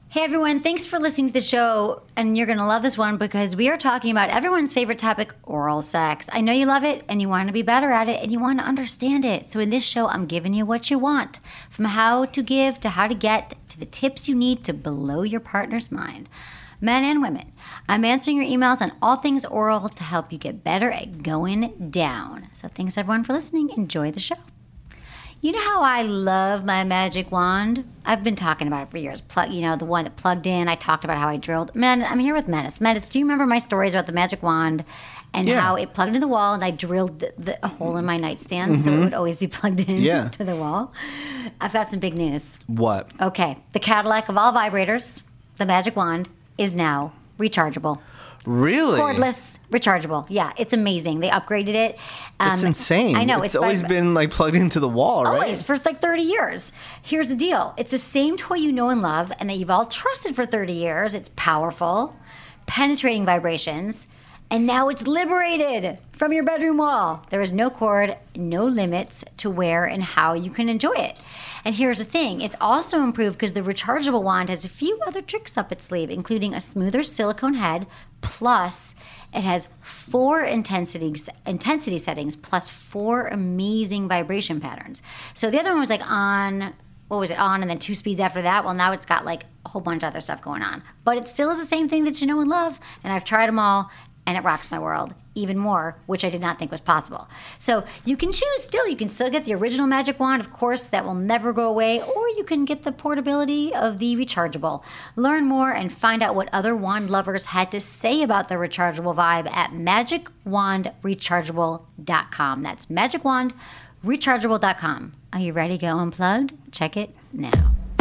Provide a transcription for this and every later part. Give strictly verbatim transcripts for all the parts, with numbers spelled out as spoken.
Hey everyone, thanks for listening to the show, and you're going to love this one because we are talking about everyone's favorite topic, oral sex. I know you love it, and you want to be better at it, and you want to understand it. So in this show, I'm giving you what you want, from how to give to how to get to the tips you need to blow your partner's mind. Men and women, I'm answering your emails on all things oral to help you get better at going down. So thanks everyone for listening. Enjoy the show. You know how I love my magic wand? I've been talking about it for years. Plug, you know, the one that plugged in. I talked about how I drilled. Man, I'm here with Menace. Menace, do you remember my stories about the magic wand and yeah. how it plugged into the wall and I drilled the, the, a hole in my nightstand mm-hmm. so it would always be plugged in yeah. to the wall? I've got some big news. What? Okay. The Cadillac of all vibrators, the magic wand, is now rechargeable. Really? Cordless, rechargeable. Yeah, it's amazing. They upgraded it. Um, it's insane. I know. It's, it's always by, been like plugged into the wall, right? Always, for like thirty years. Here's the deal. It's the same toy you know and love and that you've all trusted for thirty years. It's powerful, penetrating vibrations, and now it's liberated from your bedroom wall. There is no cord, no limits to where and how you can enjoy it. And here's the thing. It's also improved because the rechargeable wand has a few other tricks up its sleeve, including a smoother silicone head, plus it has four intensity, intensity settings, plus four amazing vibration patterns. So the other one was like on, what was it, on, and then two speeds after that. Well, now it's got like a whole bunch of other stuff going on. But it still is the same thing that you know and love, and I've tried them all, and it rocks my world even more, which I did not think was possible. So you can choose still. You can still get the original magic wand, of course, that will never go away, or you can get the portability of the rechargeable. Learn more and find out what other wand lovers had to say about the rechargeable vibe at magic wand rechargeable dot com. That's magic wand rechargeable dot com. Are you ready to go unplugged? Check it now.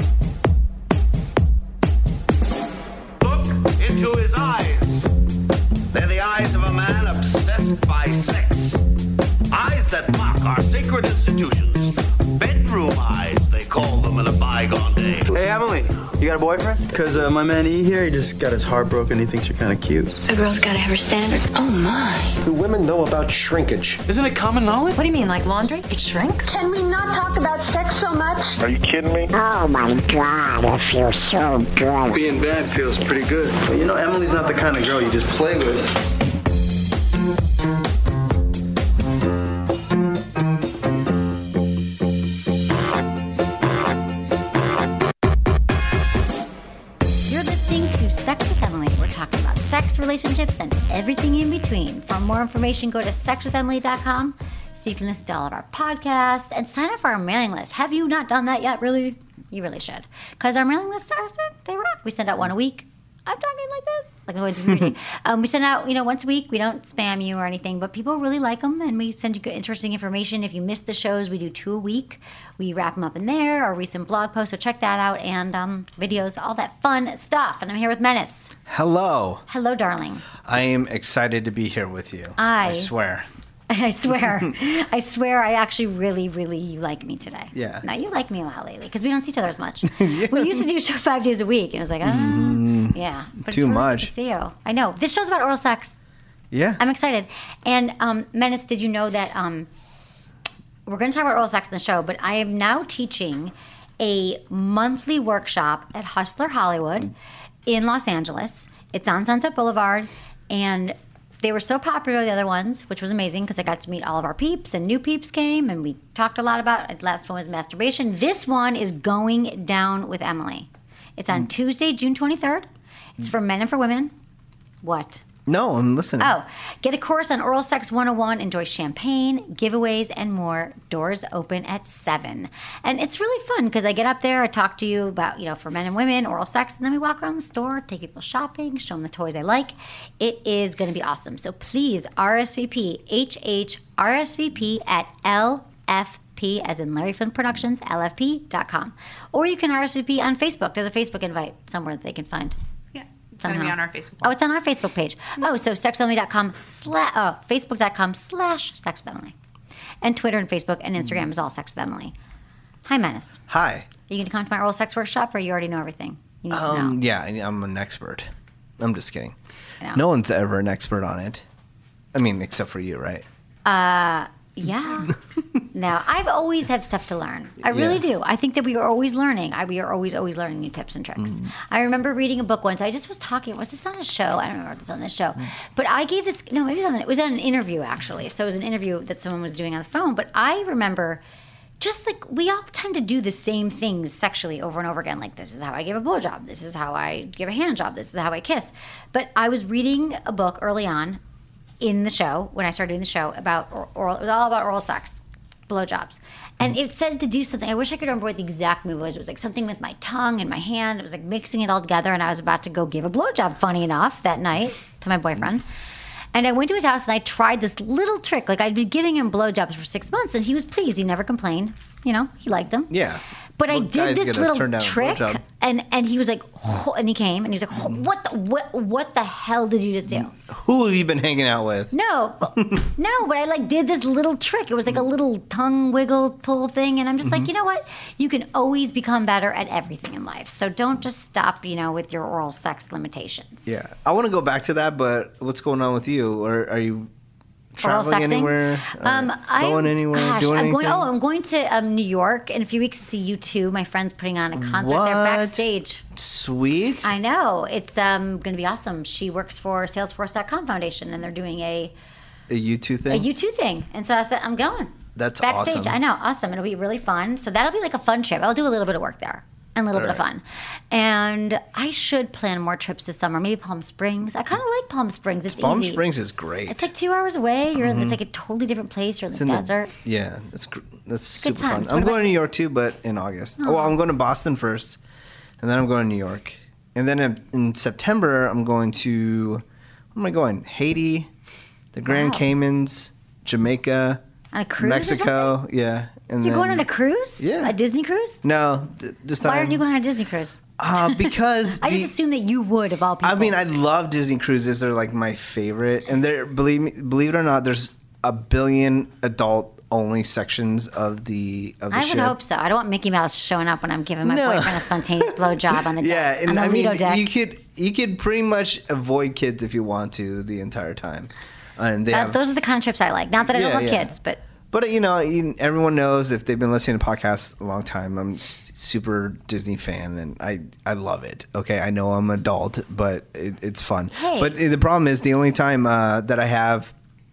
Look into his eyes. They're the eyes of a man obsessed by sex. Eyes that mock our sacred institutions. Bedroom eyes, they call them in a bygone day. Hey, Emily, you got a boyfriend? Because uh, my man E here, he just got his heart broken. He thinks you're kind of cute. A girl's got to have her standards. Oh, my. Do women know about shrinkage? Isn't it common knowledge? What do you mean, like laundry? It shrinks? Can we not talk about sex so much? Are you kidding me? Oh, my God, I feel so good. Being bad feels pretty good. Well, you know, Emily's not the kind of girl you just play with. Sex, relationships, and everything in between. For more information, go to sex with emily dot com so you can listen to all of our podcasts and sign up for our mailing list. Have you not done that yet? Really? You really should. Because our mailing lists are, they rock. We send out one a week. I'm talking like this, like I'm going through reading. um, we send out, you know, once a week. We don't spam you or anything, but people really like them, and we send you good, interesting information. If you missed the shows, we do two a week. We wrap them up in there, or recent blog posts, so check that out, and um, videos, all that fun stuff. And I'm here with Menace. Hello. Hello, darling. I am excited to be here with you. I, I swear. I swear. I swear I actually really, really, you like me today. Yeah. No, you like me a lot lately because we don't see each other as much. Yeah. We used to do a show five days a week, and it was like, oh, mm, yeah. But too it's really much. Good to see you. I know. This show's about oral sex. Yeah. I'm excited. And, um, Menace, did you know that um, we're going to talk about oral sex in the show, but I am now teaching a monthly workshop at Hustler Hollywood in Los Angeles. It's on Sunset Boulevard, and they were so popular, the other ones, which was amazing because I got to meet all of our peeps, and new peeps came, and we talked a lot about it. The last one was masturbation. This one is Going Down with Emily. It's on mm. Tuesday, June twenty-third. It's for men and for women. What? No, I'm listening. Oh, get a course on Oral Sex one oh one, enjoy champagne, giveaways, and more. Doors open at seven. And it's really fun because I get up there, I talk to you about, you know, for men and women, oral sex, and then we walk around the store, take people shopping, show them the toys I like. It is going to be awesome. So please, R S V P, H H R S V P at L F P, as in Larry Flynn Productions, L F P dot com. Or you can R S V P on Facebook. There's a Facebook invite somewhere that they can find. It's going to be on our Facebook page. Oh, it's on our Facebook page. Oh, so sex with emily dot com slash, oh, facebook dot com slash sex with Emily. And Twitter and Facebook and Instagram mm-hmm. is all Sex with Emily. Hi, Menace. Hi. Are you going to come to my oral sex workshop, or you already know everything? You need um, to know. Yeah, I'm an expert. I'm just kidding. No one's ever an expert on it. I mean, except for you, right? Uh, Yeah. No, I've always have stuff to learn. I really Yeah. do. I think that we are always learning. I, we are always, always learning new tips and tricks. Mm. I remember reading a book once. I just was talking. Was this on a show? I don't remember if it was on this show. But I gave this, no, maybe it was on, it was on an interview, actually. So it was an interview that someone was doing on the phone. But I remember just like we all tend to do the same things sexually over and over again. Like, this is how I give a blowjob. This is how I give a hand job. This is how I kiss. But I was reading a book early on in the show, when I started doing the show, about oral, it was all about oral sex, blowjobs. And it said to do something. I wish I could remember what the exact move was. It was like something with my tongue and my hand. It was like mixing it all together. And I was about to go give a blowjob, funny enough, that night to my boyfriend. And I went to his house and I tried this little trick. Like, I'd been giving him blowjobs for six months and he was pleased. He never complained. You know, he liked them. Yeah. But I Well, guys did this get a turn little down trick, blowjob. and and he was like, oh, and he came, and he was like, oh, what the what what the hell did you just do? Who have you been hanging out with? No, but- no, but I like did this little trick. It was like a little tongue wiggle pull thing, and I'm just Mm-hmm. like, you know what? You can always become better at everything in life. So don't just stop, you know, with your oral sex limitations. Yeah. I want to go back to that, but what's going on with you? Or are you Oral traveling sexing? anywhere? Or Um, going I'm, anywhere? Gosh, doing I'm anything? going. Oh, I'm going to um, New York in a few weeks to see U two. My friend's putting on a concert there What? backstage. Sweet. I know. It's um, going to be awesome. She works for Salesforce dot com Foundation, and they're doing a, A U two a thing? U two thing. And so I said, I'm going. That's backstage. awesome. I know. Awesome. It'll be really fun. So that'll be like a fun trip. I'll do a little bit of work there and a little bit of Alright. fun. And I should plan more trips this summer. Maybe Palm Springs. I kind of like Palm Springs. It's Palm easy. Springs is great. It's like two hours away. You're. It's like a totally different place. You're in the in the- desert. yeah, that's gr- that's Good super fun. times. I'm What going about- to New York too, but in August. Oh. Well, I'm going to Boston first, and then I'm going to New York, and then in, in September I'm going to. Where am I going? Haiti, the Grand Wow. Caymans, Jamaica, On a cruise or Mexico. Yeah, and You're then, going on a cruise? Yeah. A Disney cruise? No, th- this time. Why aren't you going on a Disney cruise? Uh, because I the- just assumed that you would, of all people. I mean, I love Disney cruises. They're like my favorite, and they're believe me, believe it or not, there's a billion adult only sections of the of the I ship. would hope so. I don't want Mickey Mouse showing up when I'm giving my No. boyfriend a spontaneous blowjob on the Yeah, deck, and on the I mean, Lido deck. you could you could pretty much avoid kids if you want to the entire time, and they Uh, have. those are the kind of trips I like. Not that I don't Yeah, love yeah. kids, but But you know, you, everyone knows if they've been listening to podcasts a long time. I'm s- super Disney fan, and I I love it. Okay, I know I'm an adult, but it, it's fun. Hey. But the problem is the only time uh, that I have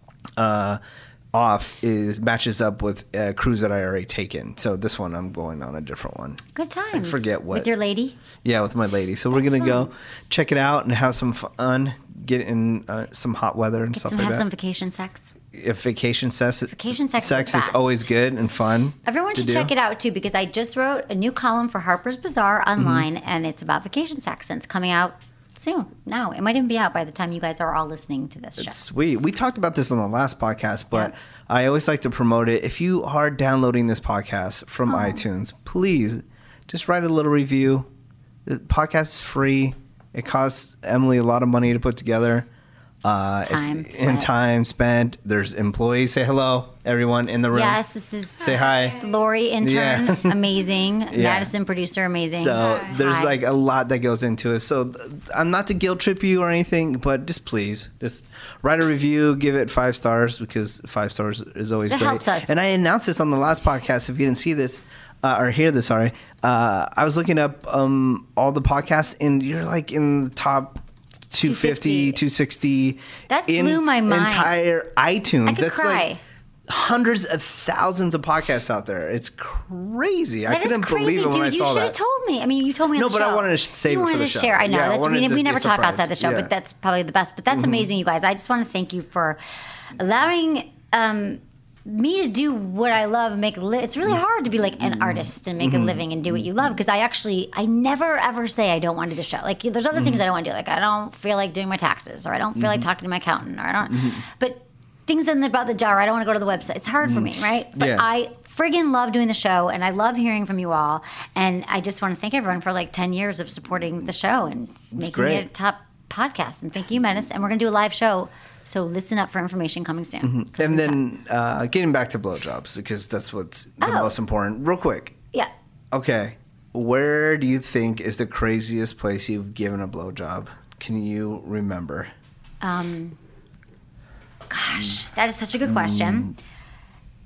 uh, off is matches up with a cruise that I already taken. So this one I'm going on a different one. good times. forget what- With your lady? Yeah, with my lady. So we're That's gonna go fun. check it out and have some fun. Get in uh, some hot weather and Get stuff some, like have that. some vacation sex. If vacation sex, Vacation sex is sex the is best. always good and fun. Everyone to should do. check it out too, because I just wrote a new column for Harper's Bazaar online, and it's about vacation sex, and it's coming out soon. Now it might even be out by the time you guys are all listening to this show. Sweet. We talked about this on the last podcast, but Yeah. I always like to promote it. If you are downloading this podcast from Oh. iTunes, please just write a little review. The podcast is free. It costs Emily a lot of money to put together. Uh, if- Time and spent. time spent. There's employees. Say hello, everyone in the room. Yes, this is Say hi. Lori, intern, Yeah. amazing. Yeah. Madison, producer, amazing. So there's Hi. like a lot that goes into it. So th- I'm not to guilt trip you or anything, but just please, just write a review, give it five stars because five stars is always It great. helps us. And I announced this on the last podcast. If you didn't see this uh, or hear this, sorry, uh, I was looking up um, all the podcasts, and you're like in the top two fifty, two sixty That in blew my mind. entire iTunes. I could That's cry. like hundreds of thousands of podcasts out there. It's crazy. I That is couldn't crazy, believe it dude. when I you saw should have that. told me. I mean, you told me. On No, the but I show. wanted to save you it for wanted the to show. share. I know. Yeah, I that's we, wanted ne- to we be never a talk surprise. outside the show, Yeah. but that's probably the best. But that's amazing, you guys. I just want to thank you for allowing um, me to do what I love and make a li- it's really hard to be like an artist and make a living and do what you love, because I actually I never ever say I don't want to do the show. Like there's other things I don't want to do. Like I don't feel like doing my taxes, or I don't feel like talking to my accountant, or I don't but things in the, about the jar, I don't want to go to the website. It's hard for me, right? But Yeah. I friggin' love doing the show, and I love hearing from you all, and I just want to thank everyone for like ten years of supporting the show and making great. it a top podcast. And thank you, Menace. And we're going to do a live show, so listen up for information coming soon. And then uh, getting back to blowjobs, because that's what's the Oh. most important. Real quick. Yeah. Okay. Where do you think is the craziest place you've given a blowjob? Can you remember? Um, gosh, that is such a good question.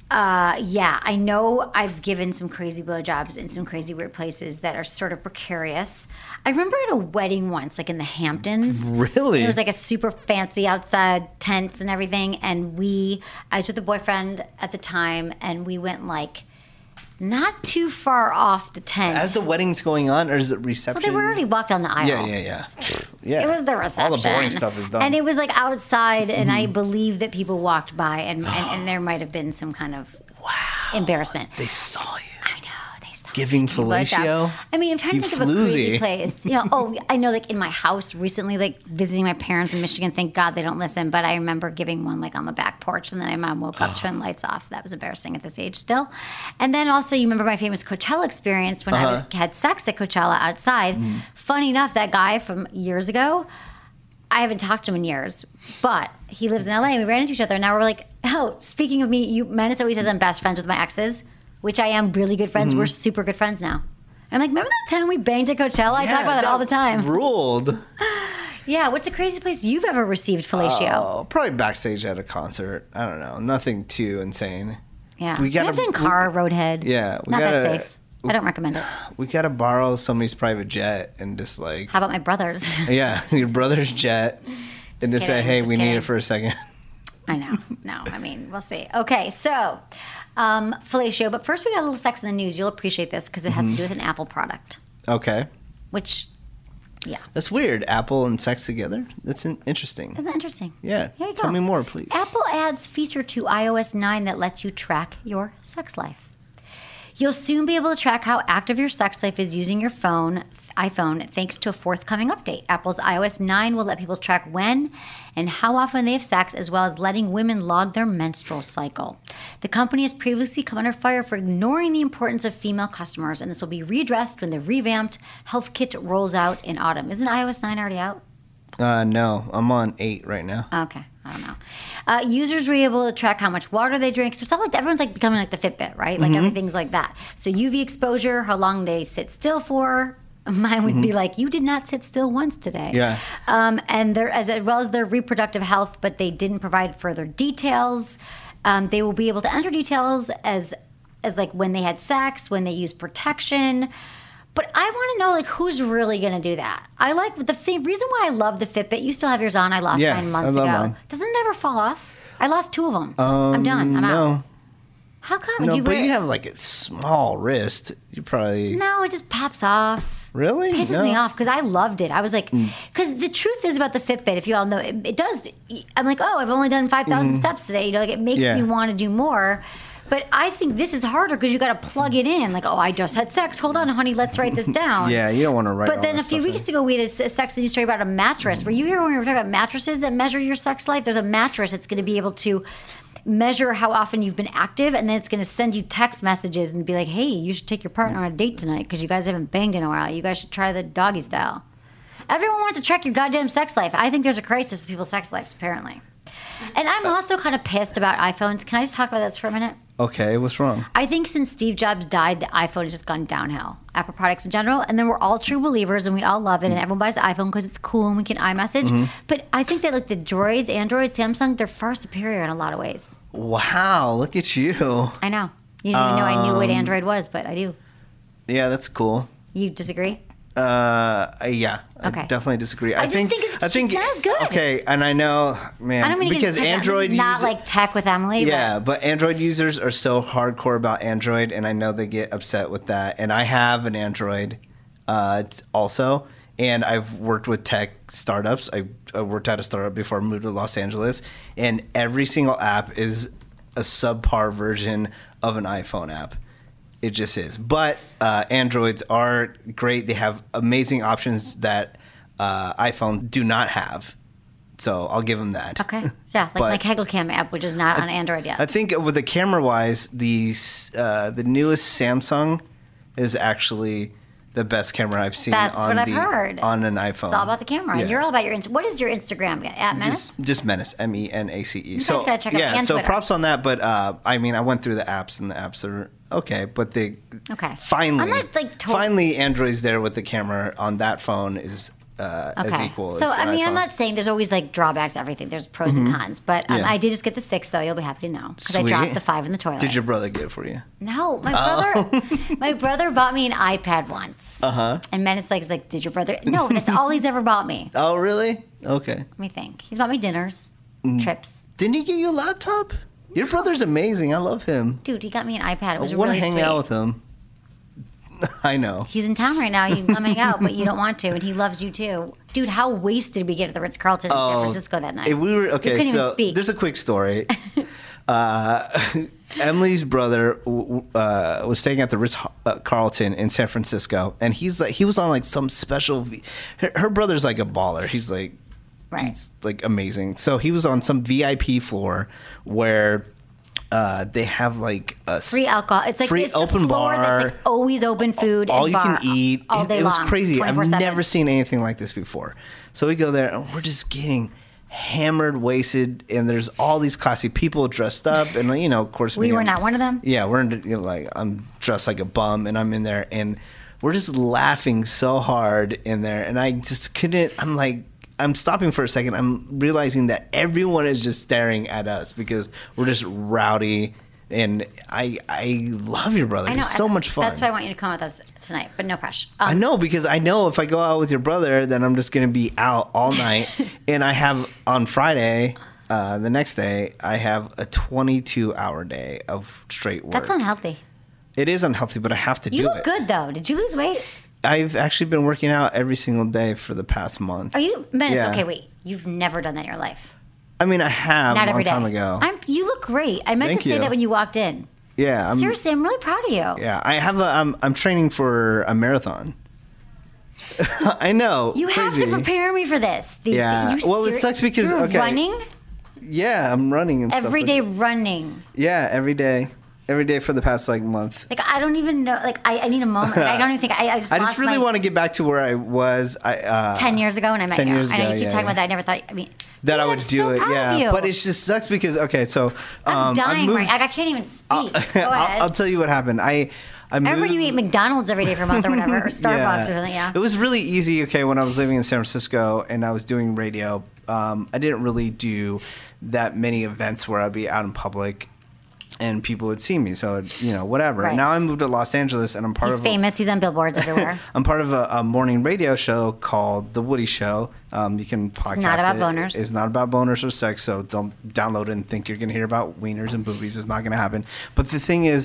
Uh, yeah, I know I've given some crazy blowjobs in some crazy weird places that are sort of precarious. I remember at a wedding once, like in the Hamptons. Really? It was like a super fancy outside tents and everything. And we, I was with a boyfriend at the time, and we went like not too far off the tent. As the wedding's going on, or is it reception? Well, they were already walked down the aisle. Yeah, yeah, yeah. Yeah. It was the reception. All the boring stuff is done. And it was like outside, and I believe that people walked by, and, and, and there might have been some kind of wow. embarrassment. They saw you. I know. They saw Giving me. fellatio? I mean, I'm trying You to think of a crazy floozy. place. You know, oh, I know, like in my house recently, like visiting my parents in Michigan. Thank God they don't listen, but I remember giving one like on the back porch, and then my mom woke up, turned the lights off. That was embarrassing at this age still. And then also, you remember my famous Coachella experience when Uh-huh. I had sex at Coachella outside. Mm. Funny enough, that guy from years ago, I haven't talked to him in years, but he lives in L A and we ran into each other. And now we're like, oh, speaking of me, you Menace always says I'm best friends with my exes, which I am really good friends. Mm-hmm. We're super good friends now. And I'm like, remember that time we banged at Coachella? I talk about that all the time. Ruled. Yeah, what's the craziest place you've ever received fellatio? Oh, probably backstage at a concert. I don't know. Nothing too insane. yeah. we gotta- I've done car, roadhead. Yeah, we Not gotta- that safe. I don't recommend it. We gotta borrow somebody's private jet and just like, How about my brother's? yeah, your brother's jet, and just say, kidding, hey, just we need kidding. it for a second. I know. No, I mean, we'll see. Okay, so um, fellatio. But first, we got a little sex in the news. You'll appreciate this because it has to do with an Apple product, Okay, which, yeah. that's weird. Apple and sex together. That's in- interesting. Isn't that interesting? Yeah, Here you tell go. me more, please. Apple adds feature to i O S nine that lets you track your sex life. You'll soon be able to track how active your sex life is using your phone, iPhone, thanks to a forthcoming update. Apple's i O S nine will let people track when and how often they have sex, as well as letting women log their menstrual cycle. The company has previously come under fire for ignoring the importance of female customers, and this will be readdressed when the revamped Health Kit rolls out in autumn. Isn't i O S nine already out? Uh, no, I'm on eight right now. Okay, I don't know. Uh, users were able to track how much water they drink. So it's all like everyone's like becoming like the Fitbit, right? Like everything's like that. So U V exposure, how long they sit still for. Mine would be like, you did not sit still once today. Yeah. Um, and their as well as their reproductive health, but they didn't provide further details. Um, they will be able to enter details as as like when they had sex, when they used protection. But I want to know, like, who's really going to do that? I like the thing, reason why I love the Fitbit. You still have yours on. I lost Yeah, mine I months love ago. mine. Doesn't it ever fall off? I lost two of them. I'm done. I'm out. No, How come? no, you but wear you it? have like a small wrist. You probably No, it just pops off. really Pisses no. me off because I loved it. I was like, because the truth is about the Fitbit, if you all know, it, it does. I'm like, oh, I've only done five thousand steps today. You know, like it makes Yeah. me want to do more. But I think this is harder because you got to plug it in. Like, oh, I just had sex. Hold on, honey, let's write this down. Yeah, you don't want to write. But all then that a few stuff in. weeks ago, we had a s- sex news story about a mattress. Were you here when we were talking about mattresses that measure your sex life? There's a mattress that's going to be able to measure how often you've been active, and then it's going to send you text messages and be like, hey, you should take your partner on a date tonight because you guys haven't banged in a while. You guys should try the doggy style. Everyone wants to track your goddamn sex life. I think there's a crisis with people's sex lives, apparently. And I'm also kind of pissed about iPhones. Can I just talk about this for a minute? Okay, what's wrong? I think since Steve Jobs died, the iPhone has just gone downhill. Apple products in general. And then we're all true believers and we all love it. And everyone buys the iPhone because it's cool and we can iMessage. Mm-hmm. But I think that like the Droids, Android, Samsung, they're far superior in a lot of ways. Wow, look at you. I know. You didn't even know I knew Um, what Android was, but I do. Yeah, that's cool. You disagree? Uh, yeah, Okay. I definitely disagree. I I, just think, think it's- I think it sounds good. Okay, and I know, man, I don't mean to because get into tech. Android This is not user- like tech with Emily. yeah, but Android users are so hardcore about Android, and I know they get upset with that. And I have an Android, uh, t- also, and I've worked with tech startups. I, I worked at a startup before I moved to Los Angeles, and every single app is a subpar version of an iPhone app. It just is. But uh, Androids are great. They have amazing options that uh, iPhone do not have. So I'll give them that. Okay. Yeah, like But- my Kegel Cam app, which is not on Android yet. I think with the camera wise, the uh, the newest Samsung is actually the best camera I've seen. That's on what I've the, heard. on an iPhone. It's all about the camera. Yeah. And you're all about your... Inst- what is your Instagram? At Menace? Just, just Menace, M E N A C E. guys So gotta check out yeah, and so Twitter. props on that. But uh, I mean, I went through the apps, and the apps are okay. But they Okay. finally, I'm not, like, tot- finally, Android's there with the camera on that phone is uh, Okay. as equal. So as I mean, I'm iPhone. not saying there's always like drawbacks to everything. There's pros Mhm. and cons, but um, Yeah. I did just get the six though. You'll be happy to know because I Sweet. dropped the five in the toilet. Did your brother get it for you? No, my Oh. brother. My brother bought me an iPad once, Uh huh. and Menace like, is like, did your brother? No, that's all he's ever bought me. Oh, really? Okay. Let me think. He's bought me dinners, Mm. trips. Didn't he get you a laptop? Your brother's amazing. I love him. Dude, he got me an iPad. It was I want to really hang sweet. out with him. I know. He's in town right now. You can come hang out, but you don't want to, and he loves you too. Dude, how wasted we get at the Ritz Carlton in San Oh, Francisco that night? If we were You okay, couldn't even so speak. this is a quick story. uh, Emily's brother w- uh, was staying at the Ritz uh, Carlton in San Francisco, and he's like, he was on like some special. V- her, her brother's like a baller. He's like, right. he's like amazing. So he was on some V I P floor where. Uh, they have like a Free alcohol. It's like free it's the open floor bar. That's like always open food. all and you bar, can eat. all It, day it was long, crazy. I've twenty-four seven. never seen anything like this before. So we go there and we're just getting hammered, wasted, and there's all these classy people dressed up, and you know, of course, We me, were I'm- not one of them. Yeah, we're in, you know, like I'm dressed like a bum, and I'm in there, and we're just laughing so hard in there, and I just couldn't. I'm like. I'm stopping for a second. I'm realizing that everyone is just staring at us because we're just rowdy, and I I love your brother. I know. He's so much fun. That's why I want you to come with us tonight, but no pressure. Um, I know, because I know if I go out with your brother, then I'm just going to be out all night. And I have on Friday, uh, the next day, I have a twenty-two hour day of straight work. That's unhealthy. It is unhealthy, but I have to You do look it. good though. Did you lose weight? I've actually been working out every single day for the past month. Are you? Menace, Yeah. okay, wait. You've never done that in your life. I mean, I have Not a every long day. time ago. I'm. You look great. I meant Thank to say you. that when you walked in. yeah, I'm, Seriously, I'm really proud of you. Yeah, I have a. I'm, I'm training for a marathon. I know. You have crazy. to prepare me for this. The, Yeah. you Well, it ser- sucks because- you're okay. running Yeah, I'm running and stuff. every like- day. Running. Yeah, every day. Every day for the past like month. Like I don't even know. Like I, I need a moment. Like, I don't even think I. I just. I lost just really my, want to get back to where I was. I uh, ten years ago when I met ten you. years I know ago, you keep yeah, talking yeah. about that. I never thought. I mean. that dude, I would I'm do so it. proud of Yeah, you. but it just sucks because okay, so I'm um, I dying moved, right. Like I can't even speak. I'll, Go ahead. I'll, I'll tell you what happened. I I moved. Remember when you eat McDonald's every day for a month or whatever, or Starbucks Yeah. or something? Yeah. It was really easy. Okay, when I was living in San Francisco and I was doing radio, um, I didn't really do that many events where I'd be out in public. And people would see me, so you know, whatever. Right. Now I moved to Los Angeles, and I'm part He's of. famous. He's on billboards everywhere. I'm part of a, a morning radio show called The Woody Show. Um, you can podcast not about it. boners. It's not about boners or sex, so don't download it and think you're going to hear about wieners and boobies. It's not going to happen. But the thing is,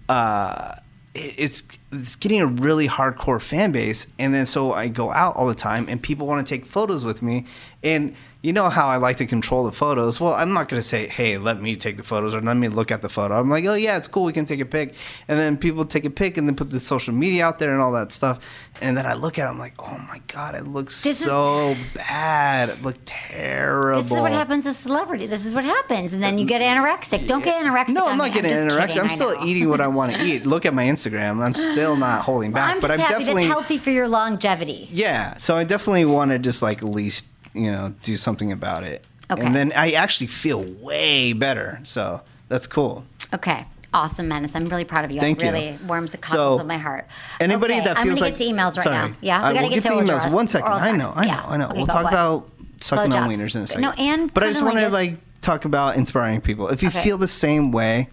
uh, it, it's it's getting a really hardcore fan base, and then so I go out all the time, and people want to take photos with me, and you know how I like to control the photos. Well, I'm not going to say, hey, let me take the photos or let me look at the photo. I'm like, oh, yeah, it's cool. We can take a pic. And then people take a pic and then put the social media out there and all that stuff. And then I look at it, I'm like, oh, my God, it looks This is- so bad. It looked terrible. This is what happens to celebrity. This is what happens, and then you get anorexic. Don't get anorexic. No, on I'm not me. getting just anorexic. kidding, I'm I still know. eating what I want to eat. Look at my Instagram. I'm still not holding Well, back. I'm but just I'm happy definitely. that's healthy for your longevity. Yeah, so I definitely want to just like at least, you know, do something about it. Okay. And then I actually feel way better. So that's cool. Okay. Awesome, Menace. I'm really proud of you. Thank it you. really warms the cockles So, of my heart. Anybody okay, that I'm feels gonna like get to emails right sorry. now. Yeah, we Uh, gotta we'll get, get to oral emails. dress- One second. oral I know, sex. I know, Yeah. I know. Okay, we'll but talk what? about sucking on Blowjobs. wieners in a second. No, and but I just want to cunnilingus. like talk about inspiring people. If you Okay. feel the same way,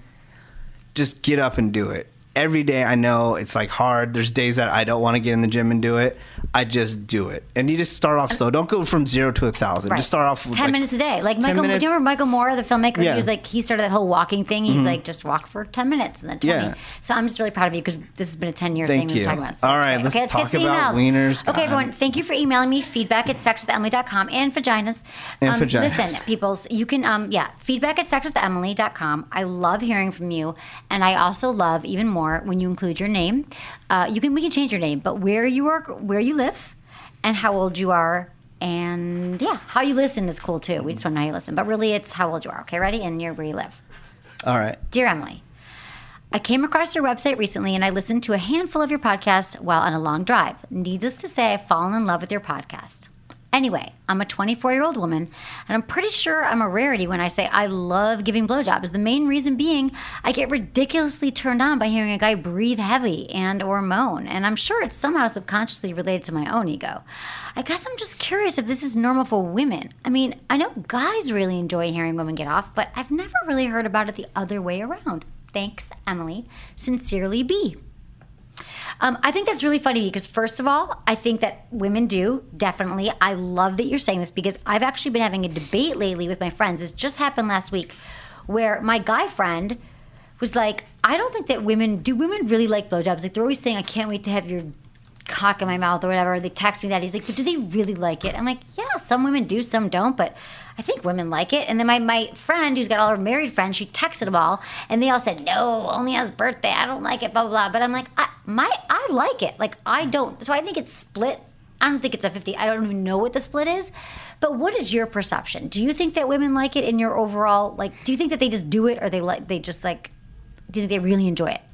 just get up and do it. Every day, I know it's like hard. There's days that I don't want to get in the gym and do it. I just do it, and you just start off slow. Don't go from zero to a thousand. Right. Just start off with ten like, minutes a day. Like ten Michael, do minutes. you remember Michael Moore, the filmmaker? Yeah. He was like, he started that whole walking thing. He's Mhm. like, just walk for ten minutes and then twenty. Yeah. So I'm just really proud of you because this has been a ten year Thank thing we've you. been talking about. So All that's right, great. let's okay, let's talk get to about emails. wieners. Okay, God. everyone, thank you for emailing me. Feedback at sex with emily dot com and vaginas. And um, vaginas. Listen, peoples, you can, um, yeah, feedback at sex with emily dot com. I love hearing from you. And I also love even more when you include your name. Uh, you can, we can change your name, but where you work, where you live, and how old you are, and yeah, how you listen is cool too. We just want to know how you listen, but really it's how old you are. Okay, ready? And you're where you live. All right. Dear Emily, I came across your website recently and I listened to a handful of your podcasts while on a long drive. Needless to say, I've fallen in love with your podcast. Anyway, I'm a twenty-four-year-old woman, and I'm pretty sure I'm a rarity when I say I love giving blowjobs. The main reason being I get ridiculously turned on by hearing a guy breathe heavy and or moan, and I'm sure it's somehow subconsciously related to my own ego. I guess I'm just curious if this is normal for women. I mean, I know guys really enjoy hearing women get off, but I've never really heard about it the other way around. Thanks, Emily. Sincerely, B. Um, I think that's really funny because, first of all, I think that women do, definitely. I love that you're saying this because I've actually been having a debate lately with my friends. This just happened last week where my guy friend was like, I don't think that women, do women really like blowjobs? Like, they're always saying, I can't wait to have your cock in my mouth or whatever. They text me that. He's like, but do they really like it? I'm like, yeah, some women do, some don't, but I think women like it. And then my, my friend, who's got all her married friends, she texted them all, and they all said, no, only on his birthday. I don't like it, blah, blah, blah. But I'm like, I, my, I like it. Like, I don't. So I think it's split. I don't think it's a fifty. I don't even know what the split is. But what is your perception? Do you think that women like it in your overall, like, do you think that they just do it or they like, they just like, do you think they really enjoy it?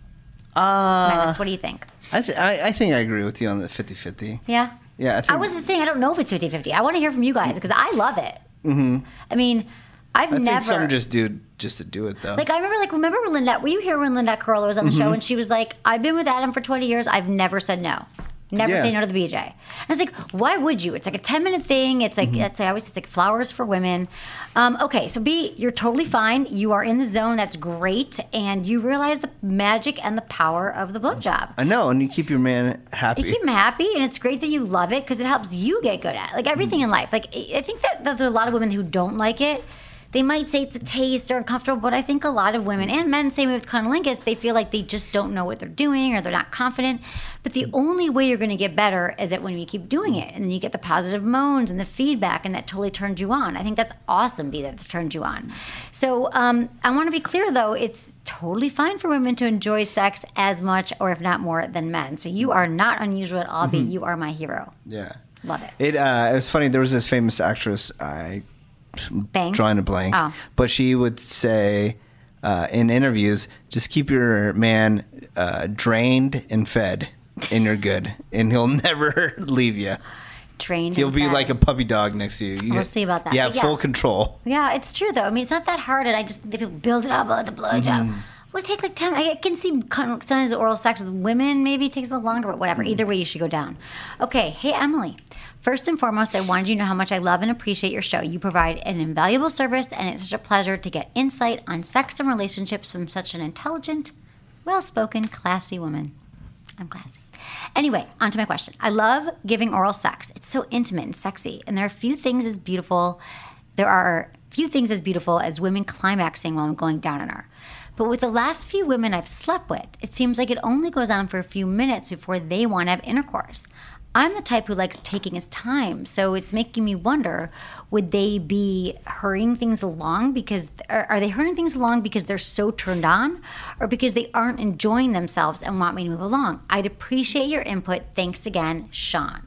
Uh, Menace, what do you think? I, th- I I think I agree with you on the fifty-fifty. Yeah? Yeah, I think... I wasn't saying I don't know if it's fifty-fifty. I want to hear from you guys because I love it. Mm-hmm. I mean, I've I never... think some just do just to do it, though. Like, I remember, like, remember when Lynette... Were you here when Lynette Carolla was on the Mm-hmm. show? And she was like, I've been with Adam for twenty years. I've never said no. Never Yeah. say no to the B J. And it's like, why would you? It's like a ten-minute thing. It's like, Mm-hmm. it's, I always say it's like flowers for women. Um, okay, so B, you're totally fine. You are in the zone. That's great. And you realize the magic and the power of the blowjob. I know, and you keep your man happy. You keep him happy, and it's great that you love it because it helps you get good at it. Like everything in life. Like I think that, that there are a lot of women who don't like it. They might say it's the taste, they're uncomfortable, but I think a lot of women and men, same with cunnilingus, they feel like they just don't know what they're doing or they're not confident. But the only way you're going to get better is that when you keep doing it, and then you get the positive moans and the feedback, and that totally turns you on. I think that's awesome, B, that turns you on. So um, I want to be clear, though, it's totally fine for women to enjoy sex as much, or if not more, than men. So you are not unusual at all, B. You are my hero. Yeah. Love it. It, uh, it was funny. There was this famous actress, I... Bang? drawing a blank. Oh. But she would say uh, in interviews, just keep your man uh, drained and fed, and you're good. And he'll never leave you. Trained. He'll and be fed. like a puppy dog next to you. you We'll see about that. You have But yeah. full control. Yeah, it's true, though. I mean, it's not that hard, and I just think that people build it up about the blowjob. Mm-hmm. Would it take like ten? I can see sometimes the oral sex with women maybe it takes a little longer, but whatever. Either way, you should go down. Okay, hey Emily. First and foremost, I wanted you to know how much I love and appreciate your show. You provide an invaluable service, and it's such a pleasure to get insight on sex and relationships from such an intelligent, well-spoken, classy woman. I'm classy. Anyway, on to my question. I love giving oral sex. It's so intimate and sexy, and there are few things as beautiful. There are few things as beautiful as women climaxing while I'm going down on her. But with the last few women I've slept with, it seems like it only goes on for a few minutes before they want to have intercourse. I'm the type who likes taking his time, so it's making me wonder, would they be hurrying things along because, are, are they hurrying things along because they're so turned on, or because they aren't enjoying themselves and want me to move along? I'd appreciate your input. Thanks again, Sean.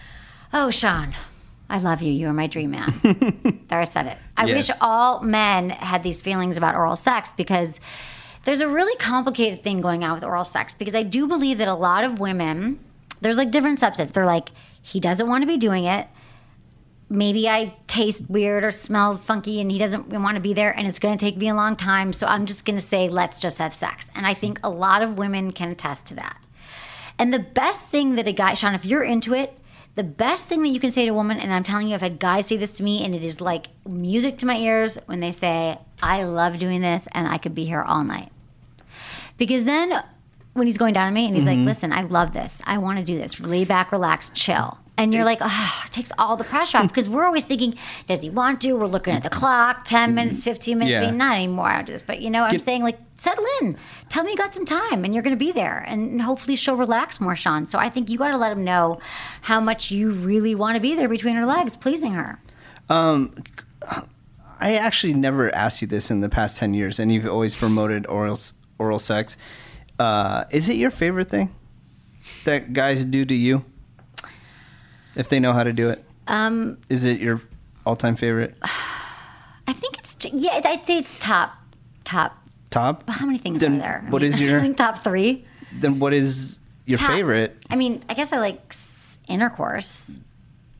Oh, Sean, I love you. You are my dream man. There, I said it. I Yes. wish all men had these feelings about oral sex because there's a really complicated thing going on with oral sex, because I do believe that a lot of women, there's like different subsets. They're like, he doesn't want to be doing it. Maybe I taste weird or smell funky and he doesn't want to be there and it's going to take me a long time. So I'm just going to say, let's just have sex. And I think a lot of women can attest to that. And the best thing that a guy, Sean, if you're into it, the best thing that you can say to a woman, and I'm telling you, I've had guys say this to me, and it is like music to my ears when they say, I love doing this and I could be here all night. Because then when he's going down on me and he's Mm-hmm. like, listen, I love this. I want to do this. Lay back, relax, chill. And you're like, oh, it takes all the pressure off, because we're always thinking, does he want to? We're looking at the clock, ten minutes, fifteen minutes. Yeah. I mean, not anymore. I don't do this. But, you know, I'm Get- saying, like, settle in. Tell me you got some time and you're going to be there. And hopefully she'll relax more, Sean. So I think you got to let him know how much you really want to be there between her legs, pleasing her. Um, I actually never asked you this in the past ten years, and you've always promoted oral oral sex. Uh, is it your favorite thing that guys do to you? If they know how to do it, Um, is it your all-time favorite? I think it's, yeah, I'd say it's top, top. Top? How many things Then are there? I what mean, is your- I think top three. Then what is your Top- favorite? I mean, I guess I like s- intercourse.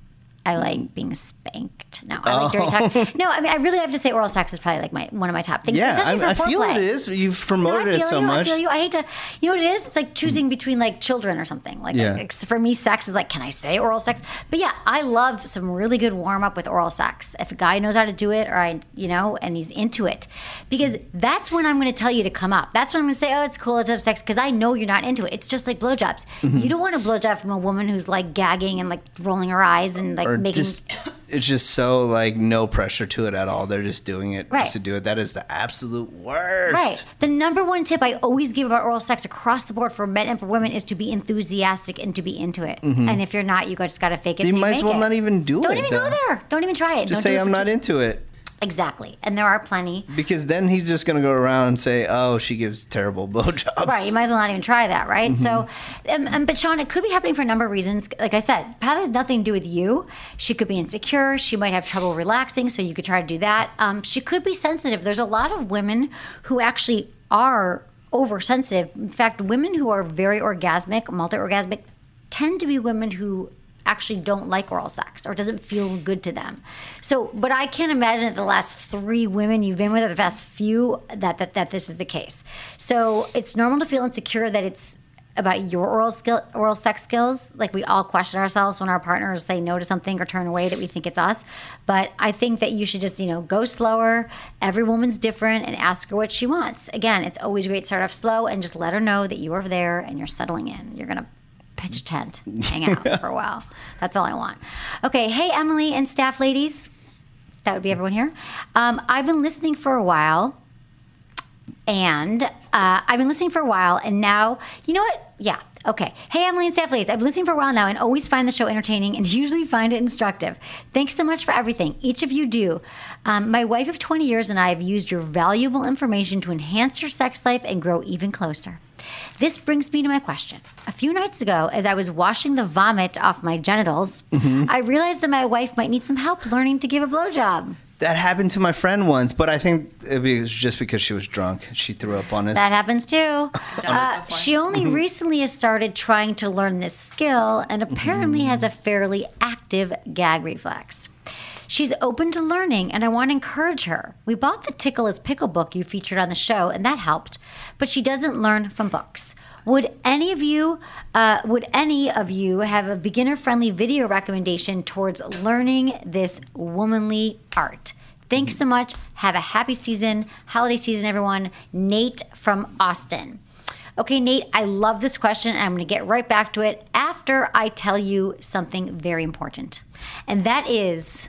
I like being spanked. No, I like dirty talk. No, I mean, I really have to say oral sex is probably like my one of my top things. Yeah, especially I, I for feel foreplay. it is. You've promoted no, I it feel so you, much. I feel you. I hate to, you know what it is? It's like choosing between like children or something. Like, Yeah. like, for me, sex is like, can I say oral sex? But yeah, I love some really good warm up with oral sex. If a guy knows how to do it, or I, you know, and he's into it, because that's when I'm going to tell you to come up. That's when I'm going to say, oh, it's cool, let's have sex, because I know you're not into it. It's just like blowjobs. Mm-hmm. You don't want a blowjob from a woman who's like gagging and like rolling her eyes and like Or making. just, it's just so like no pressure to it at all. They're just doing it Right. just to do it. That is the absolute worst. Right. The number one tip I always give about oral sex across the board for men and for women is to be enthusiastic and to be into it. And if you're not, you just got to fake it. You till might as make well it. not even do Don't it. even though. go there. Don't even try it. Just Don't say do it I'm for not two- into it. Exactly. And there are plenty. Because then he's just going to go around and say, oh, she gives terrible blowjobs. Right, you might as well not even try that, right? Mm-hmm. So, um, um, but Sean, it could be happening for a number of reasons. Like I said, probably has nothing to do with you. She could be insecure. She might have trouble relaxing, so you could try to do that. Um, she could be sensitive. There's a lot of women who actually are oversensitive. In fact, women who are very orgasmic, multi-orgasmic, tend to be women who actually don't like oral sex or it doesn't feel good to them. So, but I can't imagine that the last three women you've been with, or the past few, that, that that this is the case. So it's normal to feel insecure that it's about your oral skill, oral sex skills. Like we all question ourselves when our partners say no to something or turn away that we think it's us. But I think that you should just, you know, go slower. Every woman's different and ask her what she wants. Again, it's always great to start off slow and just let her know that you are there and you're settling in. You're going to pitch a tent, hang out for a while. That's all I want. Okay, hey, Emily and staff ladies. That would be everyone here. Um, I've been listening for a while, and uh, I've been listening for a while, and now, you know what? Yeah, okay. Hey, Emily and staff ladies. I've been listening for a while now and always find the show entertaining and usually find it instructive. Thanks so much for everything. Each of you do. Um, my wife of twenty years and I have used your valuable information to enhance your sex life and grow even closer. This brings me to my question. A few nights ago, as I was washing the vomit off my genitals, Mm-hmm. I realized that my wife might need some help learning to give a blowjob. That happened to my friend once, but I think it was just because she was drunk. She threw up on us. That happens too. Uh, she only recently has started trying to learn this skill and apparently has a fairly active gag reflex. She's open to learning, and I want to encourage her. We bought the Tickle is Pickle book you featured on the show, and that helped. But she doesn't learn from books. Would any of you, uh, would any of you have a beginner-friendly video recommendation towards learning this womanly art? Thanks so much. Have a happy season, holiday season, everyone. Nate from Austin. Okay, Nate, I love this question, and I'm going to get right back to it after I tell you something very important, and that is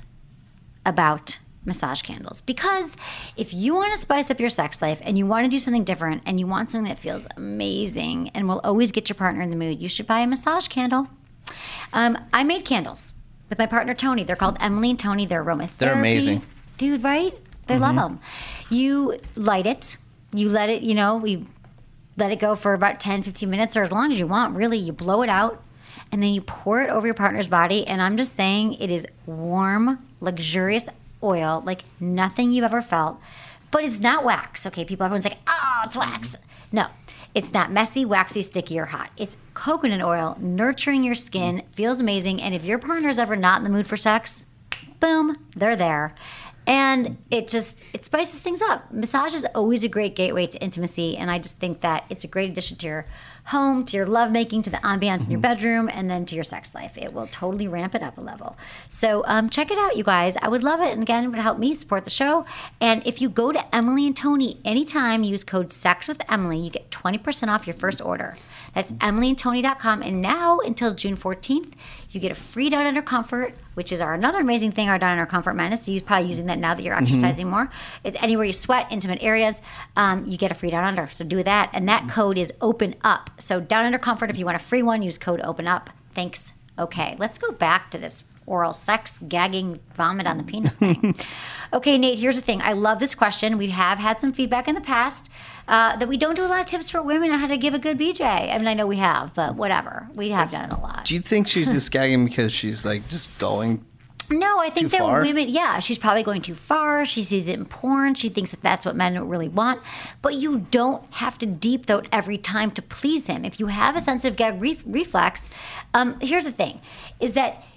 about massage candles. Because if you want to spice up your sex life and you want to do something different and you want something that feels amazing and will always get your partner in the mood, you should buy a massage candle. Um, I made candles with my partner Tony. They're called Emily and Tony. They're aromatherapy. They're amazing. Dude, right? They Mm-hmm. love them. You light it. You let it, you know, we let it go for about ten, fifteen minutes or as long as you want. Really, you blow it out and then you pour it over your partner's body. And I'm just saying it is warm, luxurious oil like nothing you've ever felt. But it's not wax. Okay, people, everyone's like, oh, it's wax. No, it's not messy, waxy, sticky, or hot. It's coconut oil, nurturing your skin, feels amazing. And if your partner's ever not in the mood for sex, boom, they're there. And it just, it spices things up. Massage is always a great gateway to intimacy. And I just think that it's a great addition to your home, to your lovemaking, to the ambiance in your bedroom, and then to your sex life. It will totally ramp it up a level. So um, check it out, you guys. I would love it. And again, it would help me support the show. And if you go to Emily and Tony anytime, use code SEXWITHEMILY, you get twenty percent off your first order. That's emily and tony dot com. And now until June fourteenth, you get a free Down Under Comfort, which is our another amazing thing, our Down Under Comfort Madness. You're probably using that now that you're exercising more. It's anywhere you sweat, intimate areas, um, you get a free Down Under. So do that. And that code is Open Up. So Down Under Comfort, if you want a free one, use code Open Up. Thanks. Okay, let's go back to this oral sex, gagging, vomit on the penis thing. Okay, Nate, here's the thing. I love this question. We have had some feedback in the past uh, that we don't do a lot of tips for women on how to give a good B J. I mean, I know we have, but whatever. We have done it a lot. Do you think she's just gagging because she's like just going? No, I think Too that far? women, yeah, she's probably going too far. She sees it in porn. She thinks that that's what men really want. But you don't have to deep throat every time to please him. If you have a sensitive gag re- reflex, um, here's the thing, is that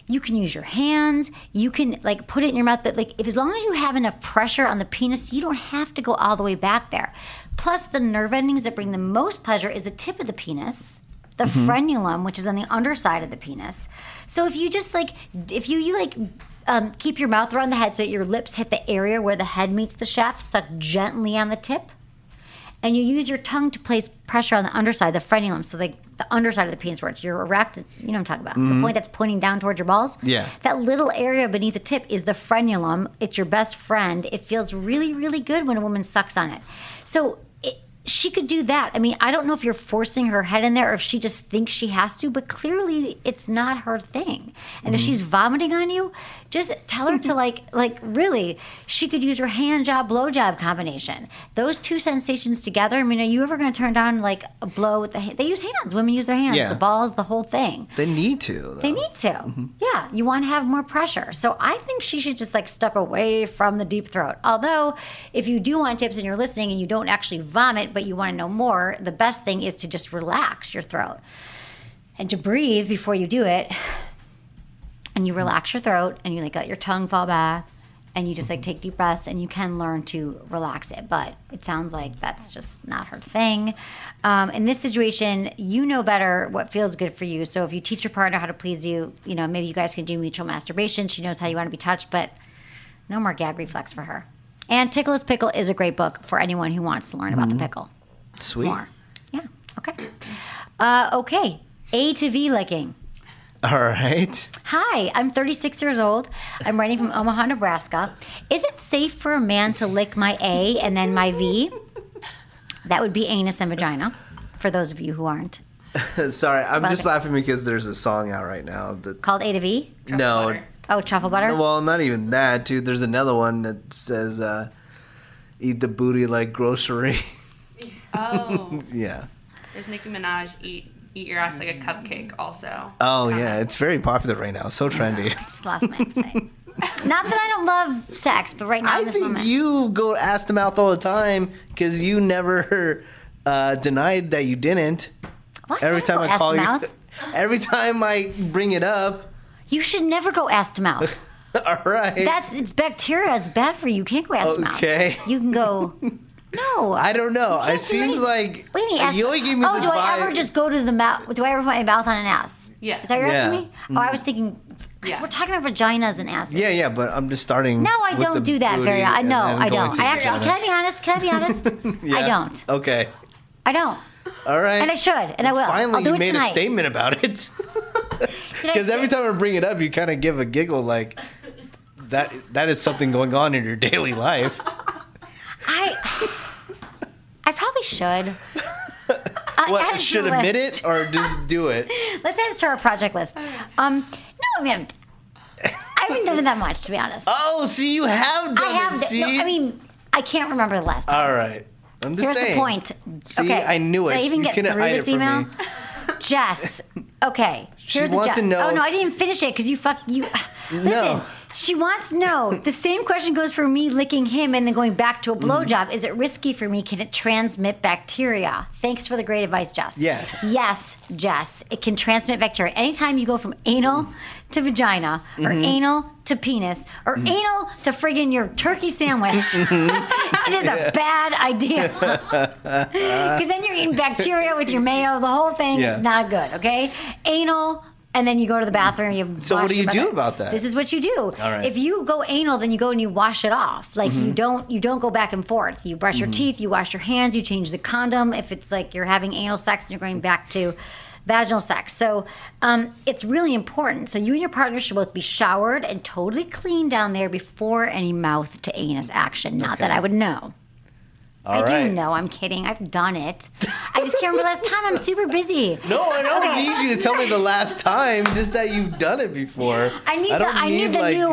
You can use your hands. You can like put it in your mouth. But like, if as long as you have enough pressure on the penis, you don't have to go all the way back there. Plus, the nerve endings that bring the most pleasure is the tip of the penis, the mm-hmm. frenulum, which is on the underside of the penis. So if you just like, if you you like um, keep your mouth around the head so that your lips hit the area where the head meets the shaft, suck gently on the tip, and you use your tongue to place pressure on the underside, the frenulum, so like the underside of the penis where it's your erect, you know what I'm talking about, mm-hmm. the point that's pointing down towards your balls. Yeah. That little area beneath the tip is the frenulum. It's your best friend. It feels really, really good when a woman sucks on it. So it, she could do that. I mean, I don't know if you're forcing her head in there or if she just thinks she has to, but clearly it's not her thing. And mm-hmm. if she's vomiting on you, just tell her to like, like really, she could use her hand job, blow job combination. Those two sensations together. I mean, are you ever going to turn down like a blow with the hand? They use hands. Women use their hands, yeah. the balls, the whole thing. They need to. Though. They need to. Mm-hmm. Yeah. You want to have more pressure. So I think she should just like step away from the deep throat. Although if you do want tips and you're listening and you don't actually vomit, but you want to know more, the best thing is to just relax your throat and to breathe before you do it. And you relax your throat and you like let your tongue fall back and you just like take deep breaths and you can learn to relax it. But it sounds like that's just not her thing. Um, in this situation, you know better what feels good for you. So if you teach your partner how to please you, you know, maybe you guys can do mutual masturbation. She knows how you want to be touched, but no more gag reflex for her. And Ticklish Pickle is a great book for anyone who wants to learn about mm-hmm. the pickle. Sweet. More. Yeah. Okay. Uh, okay. A to V licking. All right. Hi, I'm thirty-six years old. I'm writing from Omaha, Nebraska. Is it safe for a man to lick my A and then my V? That would be anus and vagina, for those of you who aren't. Sorry, I'm About just it. laughing because there's a song out right now that Called A to V? Truffle no. butter. Oh, truffle butter? Well, not even that, dude. There's another one that says, uh, "Eat the booty like grocery." Oh. Yeah. There's Nicki Minaj eat. Eat your ass like a cupcake also. Oh, yeah. It's very popular right now. So trendy. Just lost my appetite. Not that I don't love sex, but right now I in this think moment. you go ass to mouth all the time because you never uh, denied that you didn't. What? Every I time don't I go ass call to you, mouth. every time I bring it up. You should never go ass to mouth. All right. That's it's bacteria. It's bad for you. You can't go ass to mouth. Okay. You can go. No. I don't know. can't It do seems anything. like What do you mean? Ass you only gave me oh, this do vibe. I ever just go to the mouth? Do I ever put my mouth on an ass? Yeah. Is that what you're asking Yeah. me? Oh, I was thinking. Because Yeah. we're talking about vaginas and asses. Yeah, yeah, but I'm just starting. No, I with don't the do that booty very. I and know, then I going don't. to I actually. vagina. Can I be honest? Can I be honest? Yeah. I don't. Okay. I don't. All right. And I should, and I will. Finally, I'll do you it made tonight. a statement about it. Did I Because every say- time I bring it up, you kind of give a giggle, like that. That is something going on in your daily life. I. I probably should. Uh, What add it to should the admit list. it or just do it? Let's add it to our project list. Um, no, I mean, I haven't done it that much, to be honest. Oh, see, you have done I have. it. d- See. No, I mean, I can't remember the last time. All right. I'm just Here's saying. the point. See, okay. I knew Did it. I even You get couldn't through hide this it from email? me. Jess. Okay. She Here's wants the to know Oh no, if- I didn't finish it because you fuck you. Listen. No. She wants to know. The same question goes for me licking him and then going back to a Mm-hmm. blowjob. Is it risky for me? Can it transmit bacteria? Thanks for the great advice, Jess. Yeah. Yes, Jess. It can transmit bacteria. Anytime you go from anal to vagina or Mm-hmm. anal to penis or anal to friggin' your turkey sandwich, it is a bad idea. Because then you're eating bacteria with your mayo. The whole thing Yeah. is not good, okay? Anal. And then you go to the bathroom. You So wash what do you your do butt- about that? This is what you do. All right. If you go anal, then you go and you wash it off. Like Mm-hmm. you don't you don't go back and forth. You brush your teeth. You wash your hands. You change the condom. If it's like you're having anal sex and you're going back to vaginal sex. So um, it's really important. So you and your partner should both be showered and totally clean down there before any mouth to anus action. Not that I would know. All I right. do know. I'm kidding. I've done it. I just can't remember last time. I'm super busy. No, I don't Okay. need you to tell me the last time, just that you've done it before. I need I the don't I need, the like, new I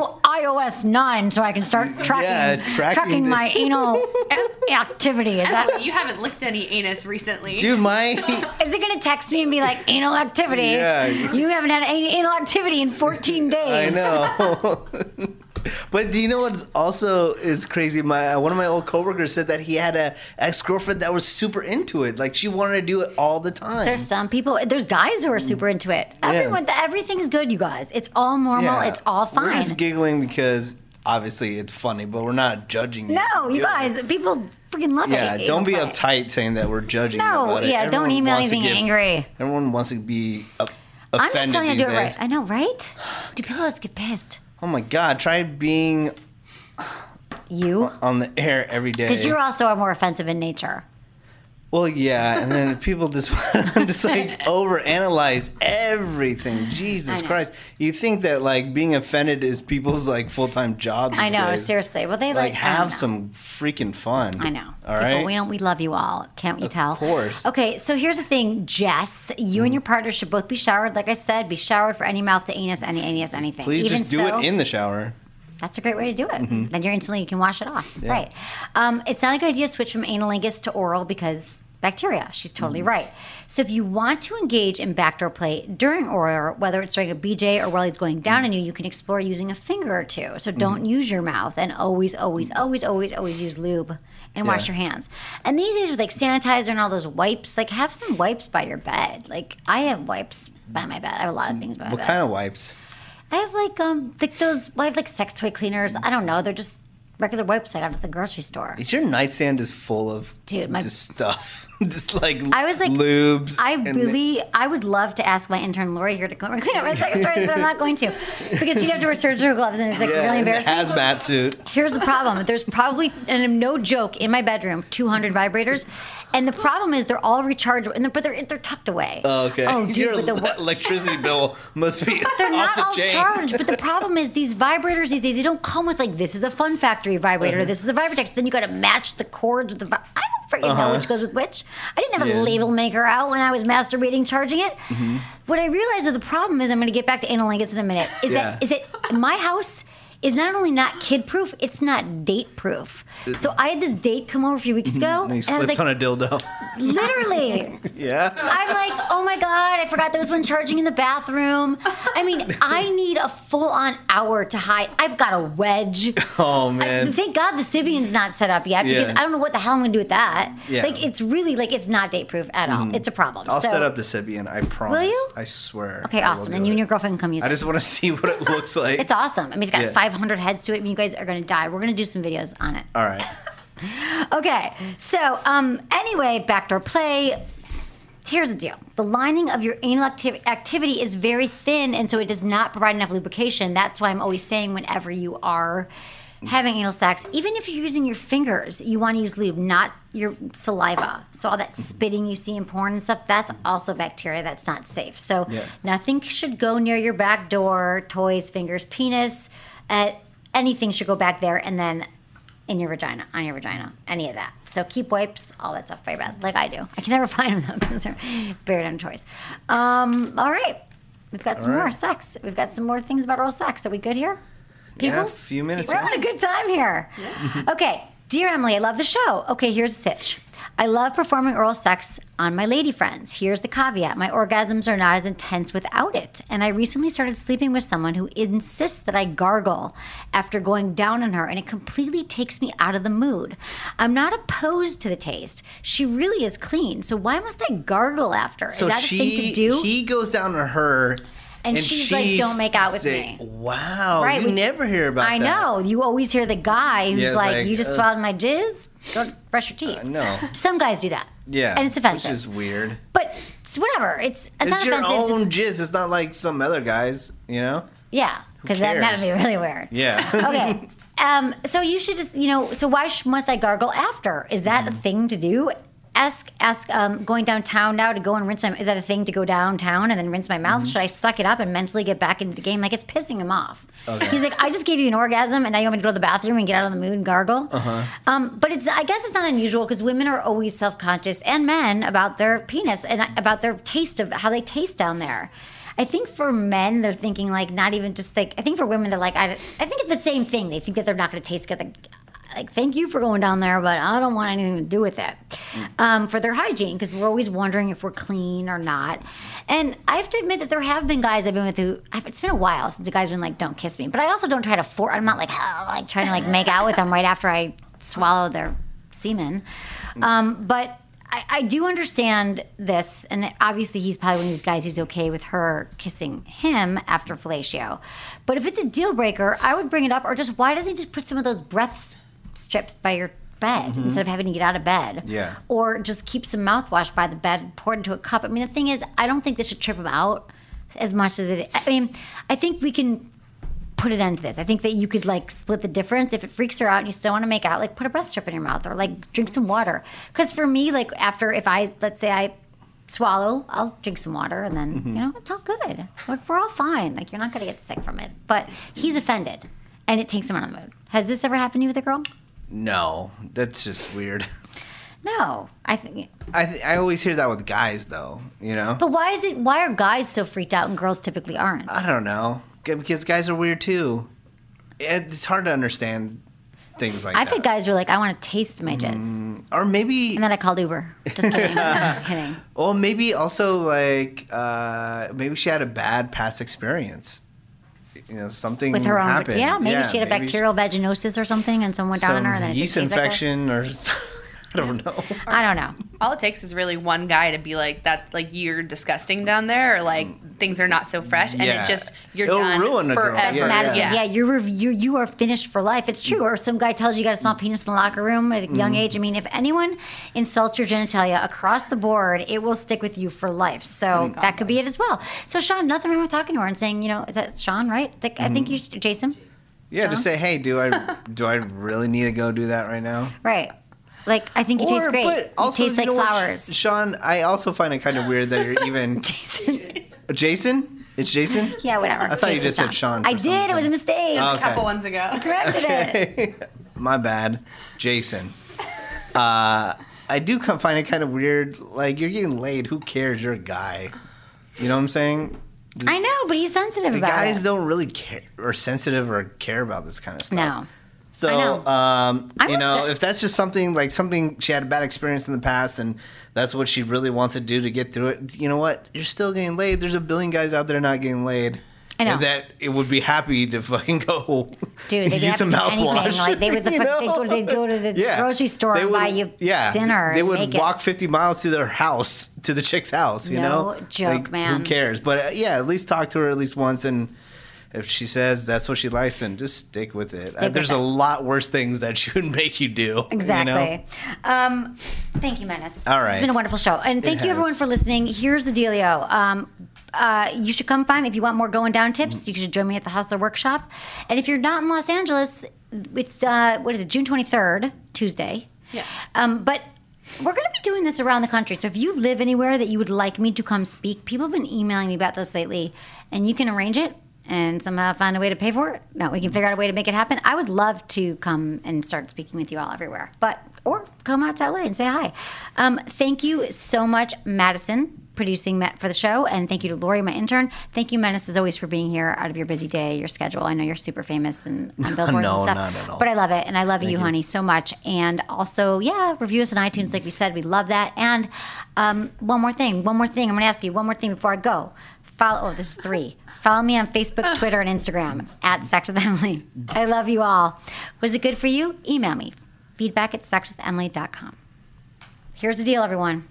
iOS nine so I can start tracking, Yeah, tracking tracking the- my anal activity. Is that? You haven't licked any anus recently. Dude, my Is it gonna text me and be like anal activity? Yeah. You haven't had any anal activity in fourteen I days. know. But do you know what's also is crazy? My one of my old coworkers said that he had a ex girlfriend that was super into it. Like she wanted to do it all the time. There's some people. There's guys who are super into it. Everyone, everything's good, you guys. It's all normal. Yeah. It's all fine. We're just giggling because obviously it's funny, but we're not judging you. No, you Yeah. guys, people freaking love Yeah, it. don't be Okay. uptight saying that we're judging you No, about it. yeah, don't Everyone email wants to anything give- angry. Everyone wants to be uh, I'm offended just telling you to these do it days. right. I know, right? Do people just get pissed? Oh my God, try being You? on the air every day. Because you're also more offensive in nature. Well, yeah, and then people just just like overanalyze everything. Jesus Christ! You think that like being offended is people's like full time job? these I know, days. seriously. Well, they Like like, I have don't know. some freaking fun. I know. All People, right. We don't. We love you all. Can't you tell? Of course. Okay, so here's the thing, Jess. You and your partner should both be showered. Like I said, be showered for any mouth to anus, any anus, anything. Please Even just do so, it in the shower. That's a great way to do it. Then you're instantly you can wash it off. Yeah. Right. Um, it's not a good idea to switch from analingus to oral because bacteria. She's totally right. So if you want to engage in backdoor play during oral, whether it's during a B J or while he's going down on you, you can explore using a finger or two. So don't use your mouth, and always, always, always, always, always use lube and wash Yeah. your hands. And these days with like sanitizer and all those wipes, like have some wipes by your bed. Like I have wipes by my bed. I have a lot of things by my What bed. kind of wipes? I have like um like those I have like sex toy cleaners. I don't know. They're just regular wipes I got at the grocery store. Is your nightstand just full of Dude, my- just stuff? just like I was like lubes. I and- really I would love to ask my intern Lori here to come and clean up my sex toys, but I'm not going to. Because she'd have to wear surgical gloves and it's like yeah, really and the embarrassing. hazmat suit. Here's the problem. There's probably, and no joke, in my bedroom, two hundred vibrators. And the problem is they're all rechargeable, and they're, but they're, they're tucked away. Oh, okay. Oh, dude, Your but the, electricity bill must be they're off not the all chain. charged, but the problem is these vibrators these days, they don't come with like, this is a Fun Factory vibrator, this is a Vibratex. Then you got to match the cords with the vi- I don't freaking know which goes with which. I didn't have a Yeah. label maker out when I was masturbating charging it. What I realized, though, the problem is, I'm going to get back to analingus in a minute, is Yeah. that is that my house is not only not kid proof, it's not date proof. So I had this date come over a few weeks ago, And he and I was slipped like, on a dildo. literally. yeah. I'm like, oh my God, I forgot there was one charging in the bathroom. I mean, I need a full on hour to hide. I've got a wedge. Oh I, man. thank God the Sybian's not set up yet because Yeah. I don't know what the hell I'm gonna do with that. Yeah. Like, it's really like, it's not date proof at all. It's a problem. I'll So- set up the Sybian. I promise. you? I swear. Okay, I will awesome. do And you and it. your girlfriend can come use I it. just want to see what it looks like. It's awesome. I mean, it's got Yeah. five hundred heads to it, and you guys are gonna die. We're gonna do some videos on it. All right. Okay, so um, anyway, backdoor play. Here's the deal. The lining of your anal activ- activity is very thin, and so it does not provide enough lubrication. That's why I'm always saying whenever you are having anal sex, even if you're using your fingers, you want to use lube, not your saliva. So all that spitting you see in porn and stuff, that's also bacteria. That's not safe. So Yeah. nothing should go near your back door, toys, fingers, penis. Uh, anything should go back there, and then in your vagina, on your vagina, any of that. So keep wipes, all that stuff very bad, like I do. I can never find them though because they're buried under toys. Um, all right, we've got some All right. more sex. We've got some more things about oral sex. Are we good here? Yeah, a few minutes We're in. having a good time here. Okay, dear Emily, I love the show. Okay, here's a sitch. I love performing oral sex on my lady friends. Here's the caveat. My orgasms are not as intense without it. And I recently started sleeping with someone who insists that I gargle after going down on her, and it completely takes me out of the mood. I'm not opposed to the taste. She really is clean, so why must I gargle after? So is that she, a thing to do? he goes down to her, And she's like, "Don't make out with say, me." Wow, Right, you we- never hear about I that. know. You always hear the guy who's Yeah, it's like, like, "You just uh, swallowed my jizz? Go brush your teeth." I know. Some guys do that. Yeah, And it's offensive. which is weird. But it's whatever. It's it's, It's not your offensive. own just- jizz. It's not like some other guys, you know? yeah, because that that'd cares? be really weird. Yeah. Okay. Um, so you should just, you know, so why sh- must I gargle after? Is that Mm. a thing to do? Ask, ask, um, going downtown now to go and rinse my, is that a thing to go downtown and then rinse my mouth? Mm-hmm. Should I suck it up and mentally get back into the game? Like, it's pissing him off. Okay. He's like, I just gave you an orgasm and now you want me to go to the bathroom and get out of the mood and gargle? Uh-huh. Um, but it's, I guess it's not unusual because women are always self-conscious, and men, about their penis and about their taste of how they taste down there. I think for men, they're thinking like not even just like, I think for women, they're like, I, I think it's the same thing. They think that they're not going to taste good. Like, like, thank you for going down there, but I don't want anything to do with it. Um, for their hygiene, because we're always wondering if we're clean or not. And I have to admit that there have been guys I've been with who, it's been a while since the guy's been like, don't kiss me. But I also don't try to force, I'm not like, oh, like trying to like make out with them right after I swallow their semen. Um, but I, I do understand this, and obviously he's probably one of these guys who's okay with her kissing him after fellatio. But if it's a deal breaker, I would bring it up, or just why doesn't he just put some of those breath strips by your bed mm-hmm. instead of having to get out of bed? Yeah. Or just keep some mouthwash by the bed, pour it into a cup. I mean, the thing is, I don't think this should trip him out as much as it. I mean, I think we can put it into this. I think that you could like split the difference. If it freaks her out and you still want to make out, like put a breath strip in your mouth or like drink some water. Because for me, like after, if I, let's say I swallow, I'll drink some water and then, mm-hmm. you know, it's all good. Like we're all fine. Like you're not going to get sick from it. But he's offended and it takes him out of the mood. Has this ever happened to you with a girl? No, that's just weird. No, I think. I th- I always hear that with guys, though. You know. But why is it? Why are guys so freaked out and girls typically aren't? I don't know. Because guys are weird too. It's hard to understand things like I've that. had guys who are like, I want to taste my jizz. Mm, or maybe. And then I called Uber. Just kidding. I'm kidding. Well, maybe also like uh, maybe she had a bad past experience. You know, something with her own, happened. yeah, maybe yeah, she had a bacterial she, vaginosis or something, and someone went down on her, and then yeast it just infection, like or I don't know. I don't know. All it takes is really one guy to be like, "That's like you're disgusting down there," or like things are not so fresh, and yeah. it just you're It'll done ruin a girl. forever. That's yeah, Madison. Yeah, yeah you're, you you are finished for life. It's true. Or some guy tells you you got a small penis in the locker room at a young Mm. age. I mean, if anyone insults your genitalia across the board, it will stick with you for life. So oh, that could be it as well. So Sean, nothing wrong with talking to her and saying, you know, is that Sean, right? Like, mm-hmm. I think you, Jason. Yeah, Sean? to say, hey, do I do I really need to go do that right now? Right. Like, I think you or, taste great. But also, you taste you like know flowers. What, Sean, I also find it kind of weird that you're even... Jason. Jason? It's Jason? Yeah, whatever. I thought Jason you just Sean. said Sean. I did. Something. It was a mistake. Oh, okay. A couple ones ago. I corrected okay. it. My bad. Jason. Uh, I do come, find it kind of weird. Like, you're getting laid. Who cares? You're a guy. You know what I'm saying? This, I know, but he's sensitive about guys it. Guys don't really care or sensitive or care about this kind of stuff. No. So, I know. um, I you know, st- if that's just something like something she had a bad experience in the past and that's what she really wants to do to get through it, you know what? You're still getting laid. There's a billion guys out there not getting laid. I know. And that it would be happy to fucking go Dude, they'd use some do anything. mouthwash. Like, they would the You fuck, they'd, know? go to, they'd go to the Yeah. grocery store They and would- buy you yeah, dinner. They and would make walk it. fifty miles to their house, to the chick's house, you No know? joke, Like, man. Who cares? But uh, yeah, at least talk to her at least once, and if she says that's what she likes, then just stick with it. Stick Uh, with there's it. a lot worse things that she would make you do. Exactly. You know? Um, thank you, Menace. All It's right. been a wonderful show. And thank It you, has. everyone, for listening. Here's the dealio. Um, uh, you should come find me if you want more going down tips. You should join me at the Hustler Workshop. And if you're not in Los Angeles, it's, uh, what is it, June twenty-third, Tuesday. Yeah. Um, but we're going to be doing this around the country. So if you live anywhere that you would like me to come speak, people have been emailing me about this lately, and you can arrange it and somehow find a way to pay for it. No, we can figure out a way to make it happen. I would love to come and start speaking with you all everywhere. But, or come out to L A and say hi. Um, thank you so much, Madison, producing for the show, and thank you to Lori, my intern. Thank you, Menace, as always, for being here out of your busy day, your schedule. I know you're super famous and on billboards No, and stuff. not at all. But I love it, and I love you, you. honey, so much. And also, yeah, review us on iTunes, like we said. We love that. And um, one more thing, one more thing. I'm going to ask you one more thing before I go. Follow. Oh, this is three. Follow me on Facebook, Twitter, and Instagram at Sex with Emily. I love you all. Was it good for you? Email me. Feedback at sex with emily dot com. Here's the deal, everyone.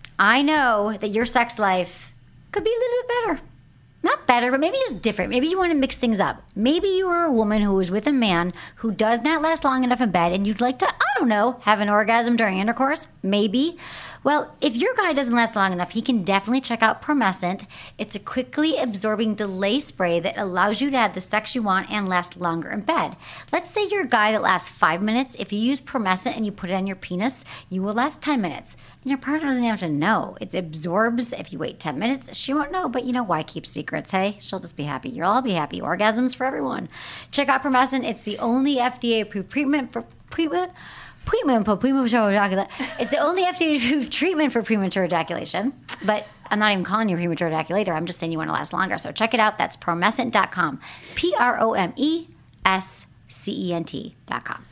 I know that your sex life could be a little bit better. Not better, but maybe just different. Maybe you want to mix things up. Maybe you are a woman who is with a man who does not last long enough in bed and you'd like to, I don't know, have an orgasm during intercourse. Maybe. Well, if your guy doesn't last long enough, he can definitely check out Promescent. It's a quickly absorbing delay spray that allows you to have the sex you want and last longer in bed. Let's say you're a guy that lasts five minutes. If you use Promescent and you put it on your penis, you will last ten minutes. And your partner doesn't have to know. It absorbs. If you wait ten minutes, she won't know. But you know, why keep secrets, hey? She'll just be happy. You'll all be happy. Orgasms for everyone. Check out Promescent. It's the only F D A-approved treatment for treatment. Premature ejaculation. It's the only F D A-approved treatment for premature ejaculation. But I'm not even calling you a premature ejaculator. I'm just saying you want to last longer. So check it out. That's promescent dot com. P R O M E S C E N T dot com.